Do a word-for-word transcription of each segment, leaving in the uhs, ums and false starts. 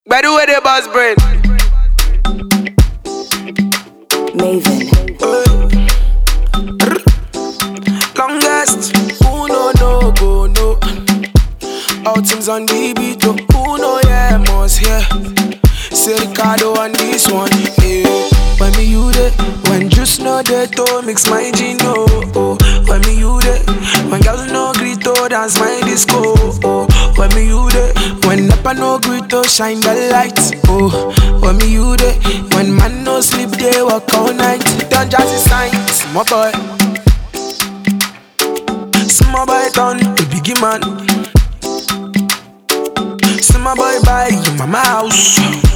By the way, the boss brain. Maven. Longest. Who no no go no. All teams on the beat. Oh. Who no yeah must hear. Say Ricardo on this one. Yeah. When me you there, when juice no there to mix my gin no. Oh. When me you there, when girls no green to dance my disco. Oh. When me you there, when Napa no green to shine the lights. Oh. When me you there, when man no sleep they walk all night. Don't just sign, small boy. Small boy done, a biggie man. Small boy buy you mama house.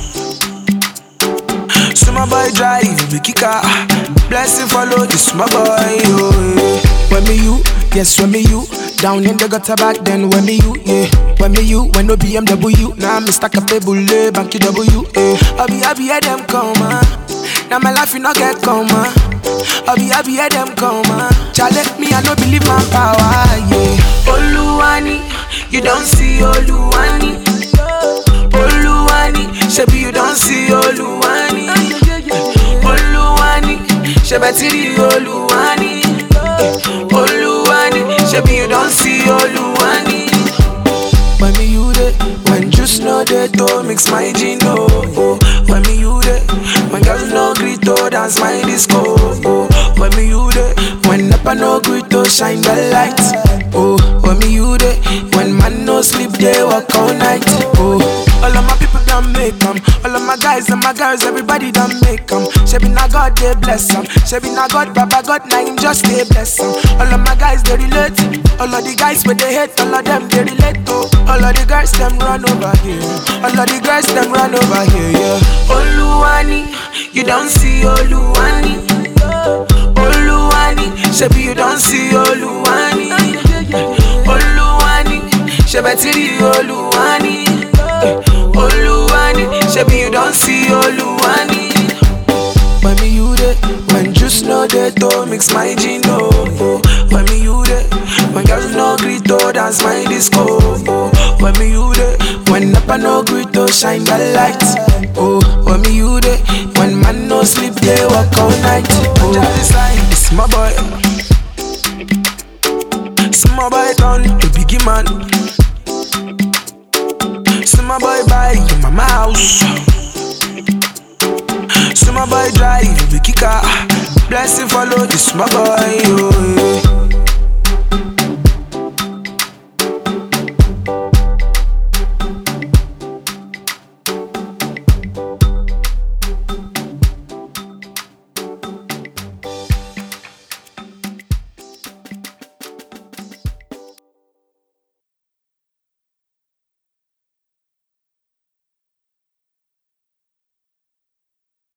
Small boy drive, we kick car. Blessing follow this small boy. Oh, yeah. When me you, yes when me you. Down in the gutter back then when me you, yeah. When me you, when no B M W. Now me stack up a bullet, banky W, yeah. I be happy at them come, man. Now my life you not get come, man. I be happy at them come, man. Challenge me, I no believe my power, yeah. Oluwani, you don't see Oluwani. Oluwani, shebi you don't see Oluwani. Oluwani, shebetiri Oluwani. Oluwani, shebi you don't see Oluwani. When me you there, when juice no there to mix my gin no. Oh. When me you there, when girls no green to dance my disco. Oh. When me you there, when Napa no green to shine the lights. Oh. When me you there, when man no sleep they walk all night. Oh. All of my people done make them. All of my guys and my girls, everybody done make them. She be na God, they bless them. She be na God, Baba God, now him just they bless them. All of my guys, they relate. All of the guys with they hate, all of them, they relate to. All of the girls, them run over here. All of the girls, them run over here, yeah. Oluwani, you don't see Oluwani. Oluwani, shebi you don't see Oluwani. Oluwani, shebetiri Oluwani. Oluwani, shebi you don't see Oluwani. When me you there, when juice no there to mix my gin no. Oh. When me you there, when girls no green to dance my disco. Oh. When me you there, when Napa no green to shine the lights. Oh. When me you there, when man no sleep they walk all night. Oh. Just like it's my boy. Small boy done, a biggie man. Small boy buy you mama house. Small boy drive, we kick car. Blessing follow this small boy. Oh, yeah.